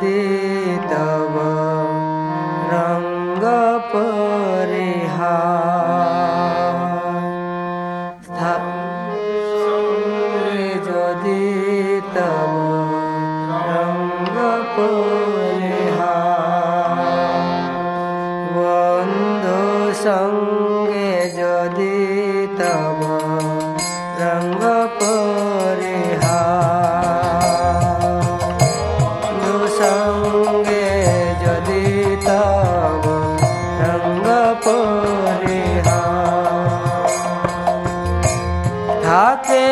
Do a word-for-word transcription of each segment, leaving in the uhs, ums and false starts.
যদি তব রঙ্গ পরিহার যদি তব রঙ্গ পরিহার বন্ধু সঙ্গে যদি তব রঙ্গ পরিহার বন্ধু সঙ্গে যদি তব রঙ্গ পরিহার থাকে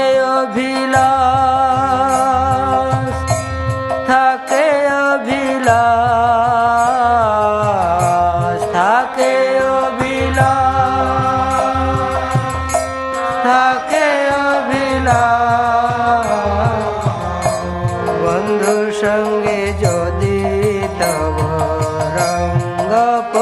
অভিলাষ থাকে অভিলাষ থাকে অভিলাষ থাকে অভিলাষ বন্ধুর সঙ্গে যদি তব রঙ্গ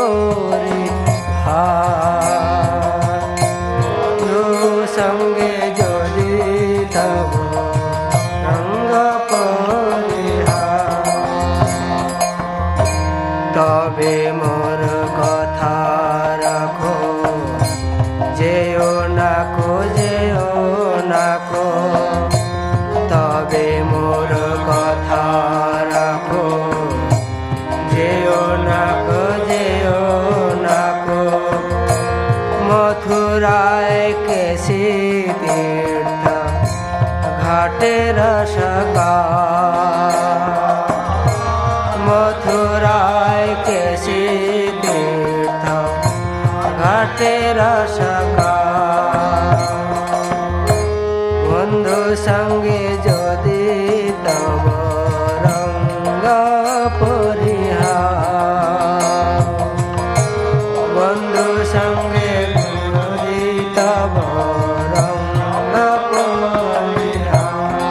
পরিহার বন্ধুর সঙ্গে যদি তব রঙ্গ পরিহার তবে মোর কথা রাখো যেও না কো যেও না কো তবে মোর কথা রাখো যেও না কো যেও না কো মথুরায় কেশি তীর্থ ঘাটের সকা মথুরায় কেশি তীর্থ ঘাটের সকা বন্ধু সঙ্গে যদি তব রঙ্গ পরিহার বন্ধু সঙ্গে যদি তব রঙ্গ পরিহার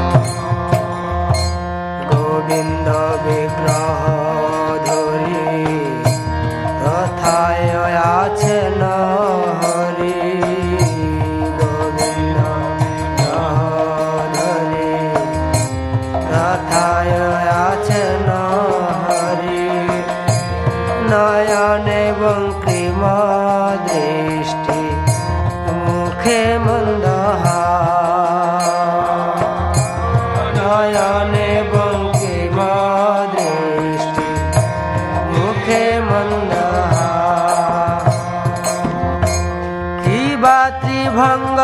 গোবিন্দ বিগ্রহ ধরি তথায় আছেন হরি গোবিন্দ ধরি তথায় আছেন হরি নয়ন এবং কৃম দৃষ্টি মুখে মন্দহার নয়ন এবং কৃম দৃষ্টি মুখে মন্দহার কিবা ত্রিভঙ্গ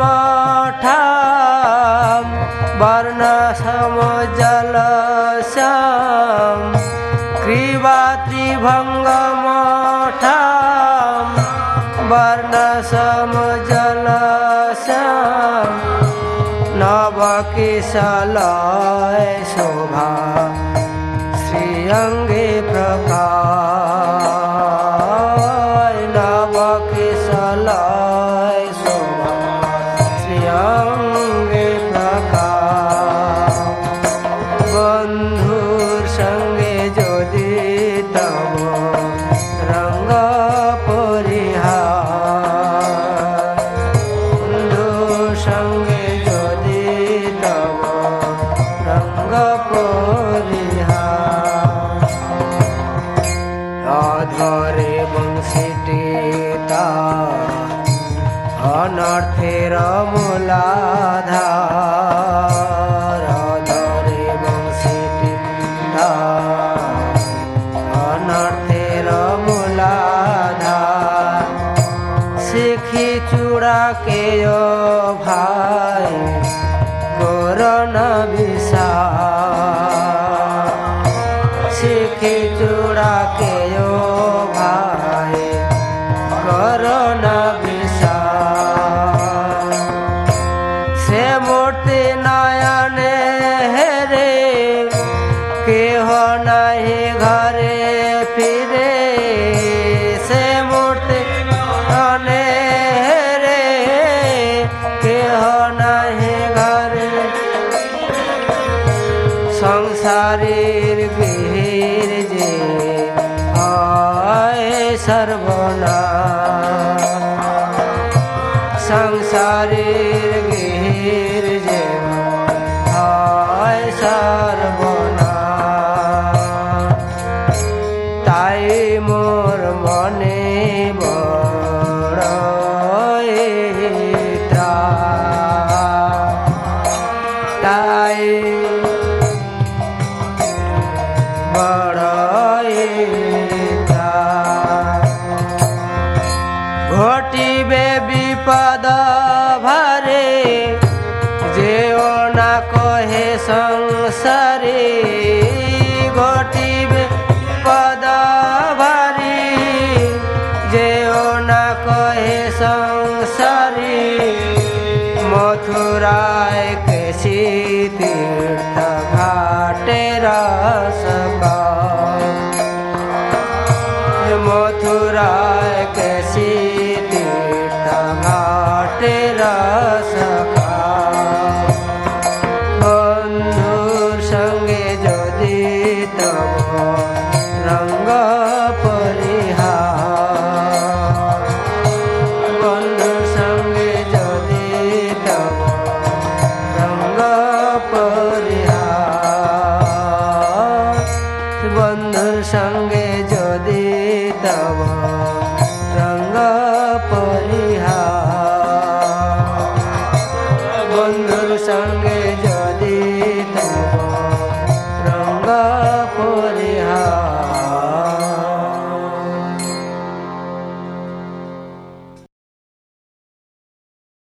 মঠাম বর্ণ সমজল শ্যাম ক্রিবা ত্রিভঙ্গ মঠাম বর্ণ সমজল শ্যাম নব কিশলয় শোভা শ্রীঅঙ্গে প্রকাশ নব কিশলয় শোভা শ্রীঅঙ্গে প্রকাশ বন্ধুর সঙ্গে যদি তব রঙ্গ পরিহার বন্ধুর সঙ্গে যদি তব রঙ্গ পরিহার অধরে বংশীটি তার অনর্থের মূলাধার অধরে বংশীটি তার অনর্থের মূলাধার শিখি চূড়া কেয় ভাই করোনা বিষাদ শিখি চূড়া কেয় ভাই করোনা বিষাদ সে মূর্তি নয়নে হেরে কেহ নাহি ঘরে ফিরে সে মূর্তি নয়নে হেরে কেহ নাহি ঘরে সংসারের গৃহের যে হয় সর্বনাশ সংসারের গৃহের যে হয় সর্বনাশ বড়ই ঘটিবে বিপদ ভারে যেও না কহে সংসারে ঘটিবে বিপদ ভারে যেও না কহে সংসারে মথুরায় কেশি তীর্থ ঘাটে রসকা মথুরায় কেশি তীর্থ ঘাটে রসকা বন্ধুর সঙ্গে যদি তব রঙ্গ পরিহার বন্ধুর সঙ্গে যদি তব রঙ্গ পরিহার বন্ধুর সঙ্গে যদি তব রঙ্গ পরিহার বন্ধুর সঙ্গে যদি